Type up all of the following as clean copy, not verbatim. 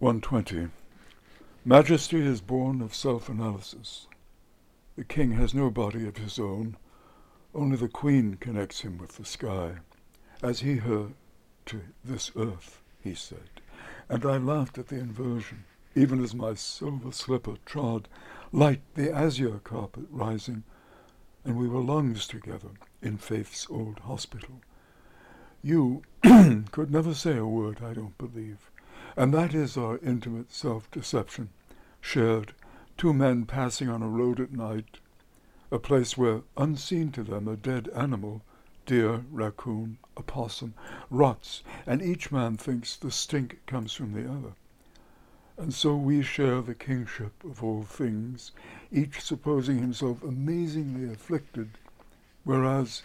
120. Majesty is born of self-analysis. The king has no body of his own. Only the queen connects him with the sky. As he her to this earth, he said. And I laughed at the inversion, even as my silver slipper trod light the azure carpet rising, and we were lungs together in faith's old hospital. You could never say a word, I don't believe. And that is our intimate self-deception, shared, two men passing on a road at night, a place where, unseen to them, a dead animal, deer, raccoon, opossum, rots, and each man thinks the stink comes from the other. And so we share the kingship of all things, each supposing himself amazingly afflicted, whereas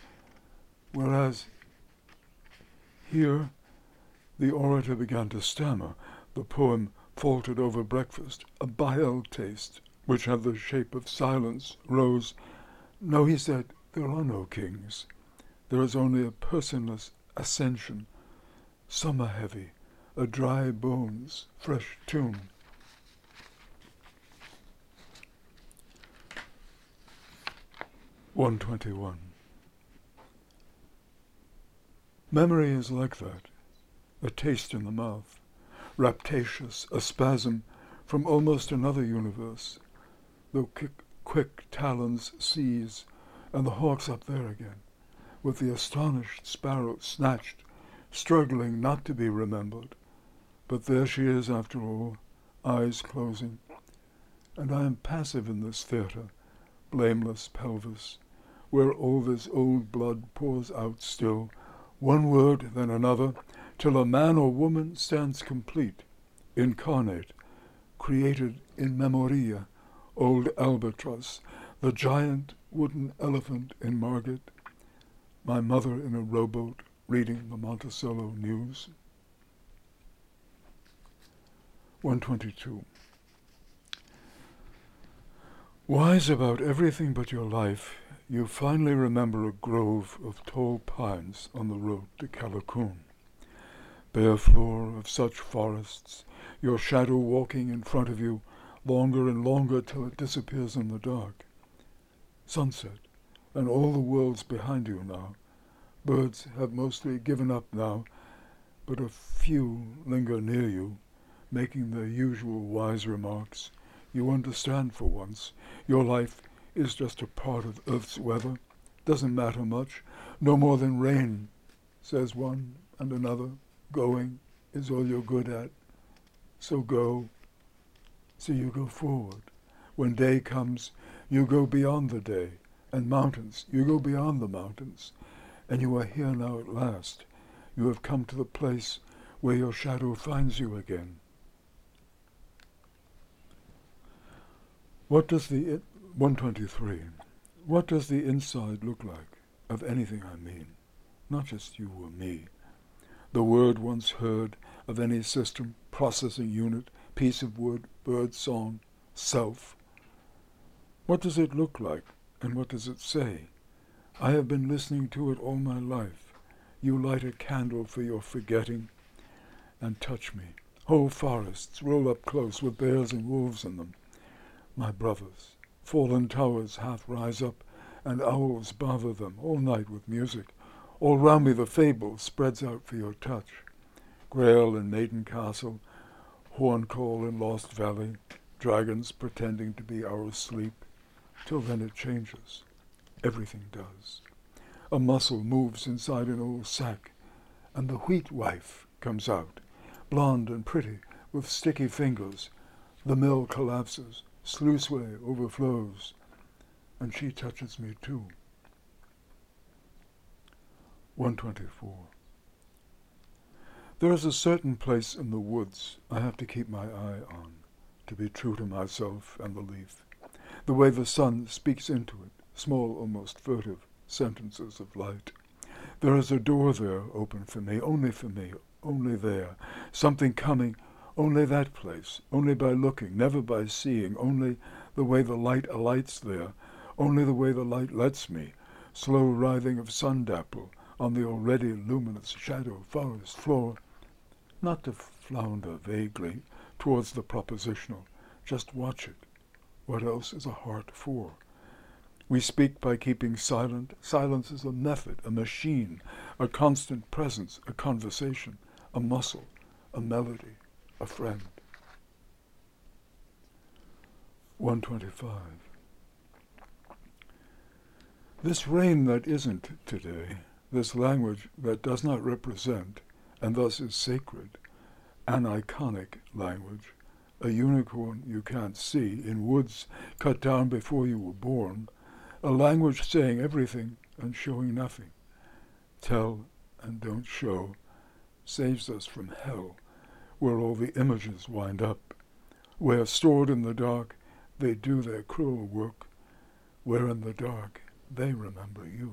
here the orator began to stammer. The poem faltered over breakfast. A bile taste, which had the shape of silence, rose. No, he said, there are no kings. There is only a personless ascension, summer heavy, a dry bones, fresh tune. (121) Memory is like that, a taste in the mouth, raptatious, a spasm from almost another universe. The quick talons seize, and the hawk's up there again, with the astonished sparrow snatched, struggling not to be remembered. But there she is after all, eyes closing. And I am passive in this theatre, blameless pelvis, where all this old blood pours out still, one word then another, till a man or woman stands complete, incarnate, created in memoria, old albatross, the giant wooden elephant in Margate, my mother in a rowboat reading the Monticello news. 122. Wise about everything but your life, you finally remember a grove of tall pines on the road to Callicoon. Bare floor of such forests, your shadow walking in front of you, longer and longer till it disappears in the dark. Sunset, and all the world's behind you now. Birds have mostly given up now, but a few linger near you, making their usual wise remarks. You understand for once. Your life is just a part of Earth's weather. Doesn't matter much. No more than rain, says one and another. Going is all you're good at. So go. So you go forward. When day comes, you go beyond the day. And mountains, you go beyond the mountains. And you are here now at last. You have come to the place where your shadow finds you again. What does the 123. What does the inside look like of anything I mean? Not just you or me. The word once heard of any system, processing unit, piece of wood, bird song, self. What does it look like, and what does it say? I have been listening to it all my life. You light a candle for your forgetting, and touch me. Whole forests roll up close with bears and wolves in them. My brothers, fallen towers half rise up, and owls bother them all night with music. All round me the fable spreads out for your touch. Grail in Maiden Castle, Horncall in Lost Valley, dragons pretending to be our sleep. Till then it changes. Everything does. A muscle moves inside an old sack, and the wheat wife comes out, blonde and pretty, with sticky fingers. The mill collapses, sluiceway overflows, and she touches me too. 124. There is a certain place in the woods I have to keep my eye on, to be true to myself and the leaf. The way the sun speaks into it, small, almost furtive sentences of light. There is a door there open for me, only there. Something coming, only that place, only by looking, never by seeing, only the way the light alights there, only the way the light lets me, slow writhing of sun-dapple on the already luminous shadow forest floor, not to flounder vaguely, towards the propositional. Just watch it. What else is a heart for? We speak by keeping silent. Silence is a method, a machine, a constant presence, a conversation, a muscle, a melody, a friend. 125. This rain that isn't today, this language that does not represent, and thus is sacred, an iconic language, a unicorn you can't see in woods cut down before you were born, a language saying everything and showing nothing. Tell and don't show saves us from hell, where all the images wind up, where stored in the dark they do their cruel work, where in the dark they remember you.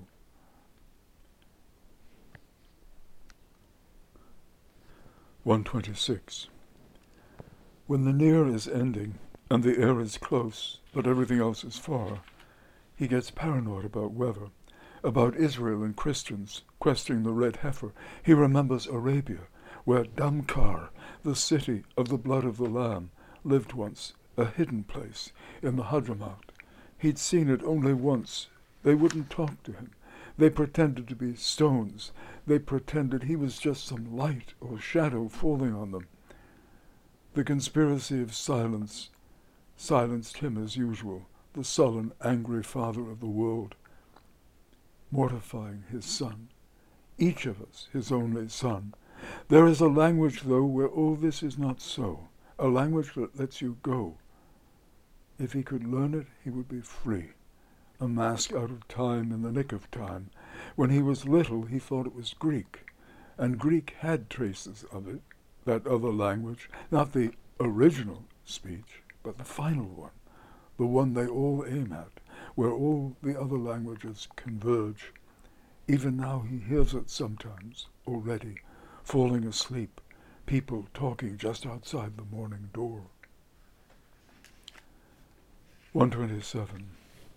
126. When the near is ending, and the air is close, but everything else is far, he gets paranoid about weather, about Israel and Christians questing the red heifer. He remembers Arabia, where Damkar, the city of the blood of the Lamb, lived once, a hidden place in the Hadramaut. He'd seen it only once. They wouldn't talk to him. They pretended to be stones. They pretended he was just some light or shadow falling on them. The conspiracy of silence silenced him as usual, the sullen, angry father of the world, mortifying his son, each of us his only son. There is a language, though, where all this is not so, a language that lets you go. If he could learn it, he would be free, a mask out of time in the nick of time. When he was little, he thought it was Greek, and Greek had traces of it, that other language, not the original speech, but the final one, the one they all aim at, where all the other languages converge. Even now he hears it sometimes, already, falling asleep, people talking just outside the morning door. 127.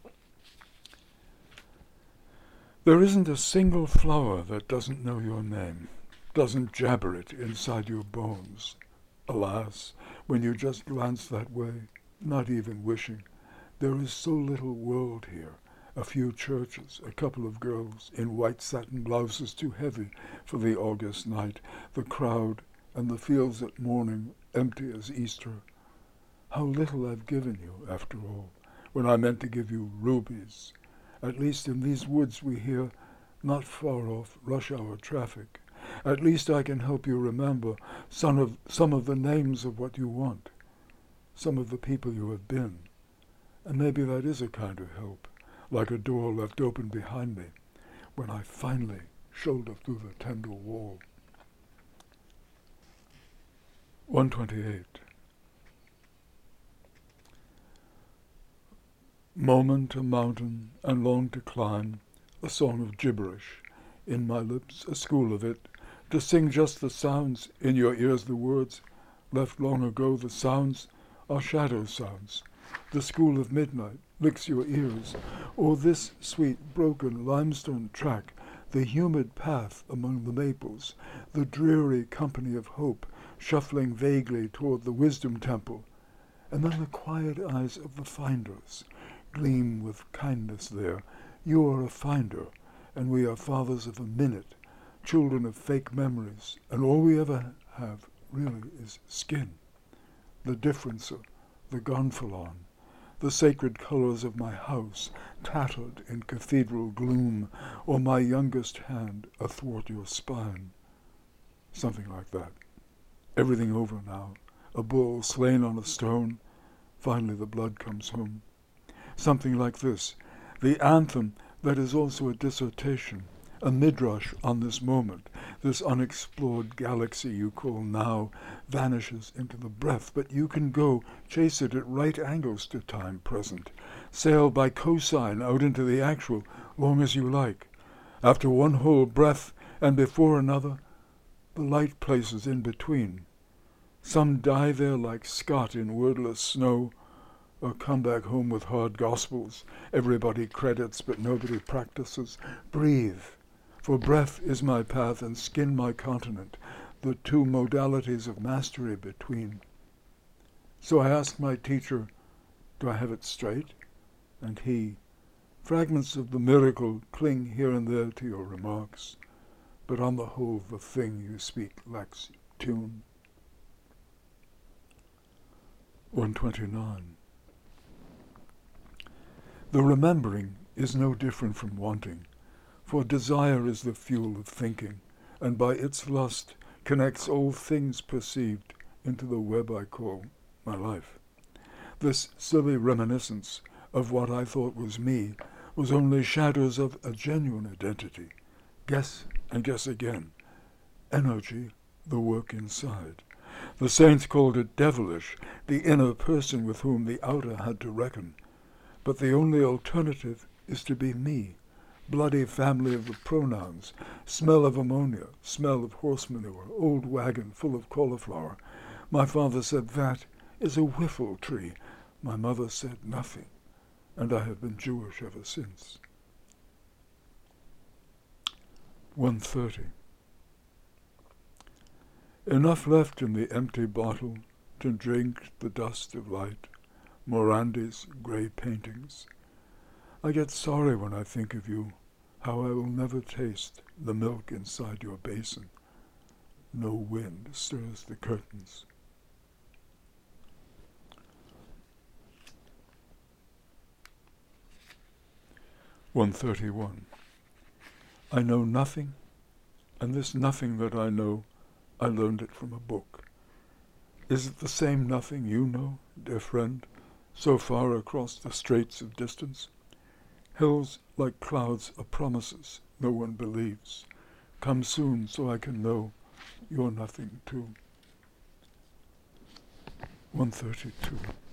There isn't a single flower that doesn't know your name, doesn't jabber it inside your bones. Alas, when you just glance that way, not even wishing, there is so little world here, a few churches, a couple of girls in white satin blouses too heavy for the August night, the crowd, and the fields at morning empty as Easter. How little I've given you, after all, when I meant to give you rubies. At least in these woods we hear, not far off, rush-hour traffic. At least I can help you remember some of the names of what you want, some of the people you have been. And maybe that is a kind of help, like a door left open behind me, when I finally shoulder through the tender wall. 128. Moment a mountain and long to climb, a song of gibberish, in my lips a school of it, to sing just the sounds, in your ears the words, left long ago the sounds are shadow sounds. The school of midnight licks your ears, or this sweet broken limestone track, the humid path among the maples, the dreary company of hope shuffling vaguely toward the wisdom temple, and then the quiet eyes of the finders gleam with kindness there. You are a finder, and we are fathers of a minute, children of fake memories, and all we ever have really is skin. The differencer, the gonfalon, the sacred colors of my house, tattered in cathedral gloom, or my youngest hand athwart your spine. Something like that. Everything over now. A bull slain on a stone. Finally the blood comes home. Something like this. The anthem that is also a dissertation, a midrash on this moment. This unexplored galaxy you call now vanishes into the breath, but you can go chase it at right angles to time present, sail by cosine out into the actual, long as you like. After one whole breath and before another, the light places in between. Some die there like Scott in wordless snow, or come back home with hard gospels. Everybody credits, but nobody practices. Breathe. For breath is my path and skin my continent, the two modalities of mastery between. So I asked my teacher, do I have it straight? And he, fragments of the miracle cling here and there to your remarks, but on the whole the thing you speak lacks tune. 129. The remembering is no different from wanting, for desire is the fuel of thinking, and by its lust connects all things perceived into the web I call my life. This silly reminiscence of what I thought was me was only shadows of a genuine identity. Guess and guess again. Energy, the work inside. The saints called it devilish, the inner person with whom the outer had to reckon. But the only alternative is to be me. Bloody family of the pronouns, smell of ammonia, smell of horse manure, old wagon full of cauliflower. My father said that is a whiffle tree. My mother said nothing, and I have been Jewish ever since. 130. Enough left in the empty bottle to drink the dust of light, Morandi's grey paintings. I get sorry when I think of you, how I will never taste the milk inside your basin. No wind stirs the curtains. 131. I know nothing, and this nothing that I know, I learned it from a book. Is it the same nothing you know, dear friend, so far across the straits of distance? Hills like clouds are promises no one believes. Come soon so I can know you're nothing too. 132.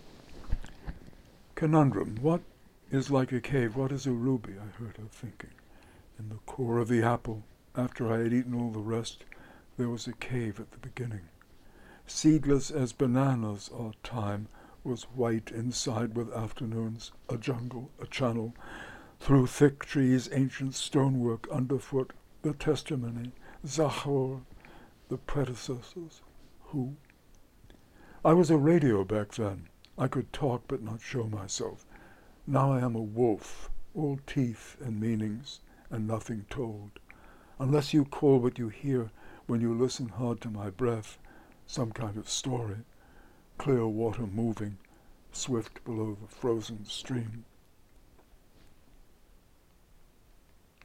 Conundrum. What is like a cave? What is a ruby? I heard her thinking. In the core of the apple, after I had eaten all the rest, there was a cave at the beginning. Seedless as bananas, our time was white inside with afternoons, a jungle, a channel, through thick trees, ancient stonework underfoot, the testimony, Zachor, the predecessors, who? I was a radio back then. I could talk but not show myself. Now I am a wolf, all teeth and meanings, and nothing told. Unless you call what you hear when you listen hard to my breath, some kind of story, clear water moving, swift below the frozen stream.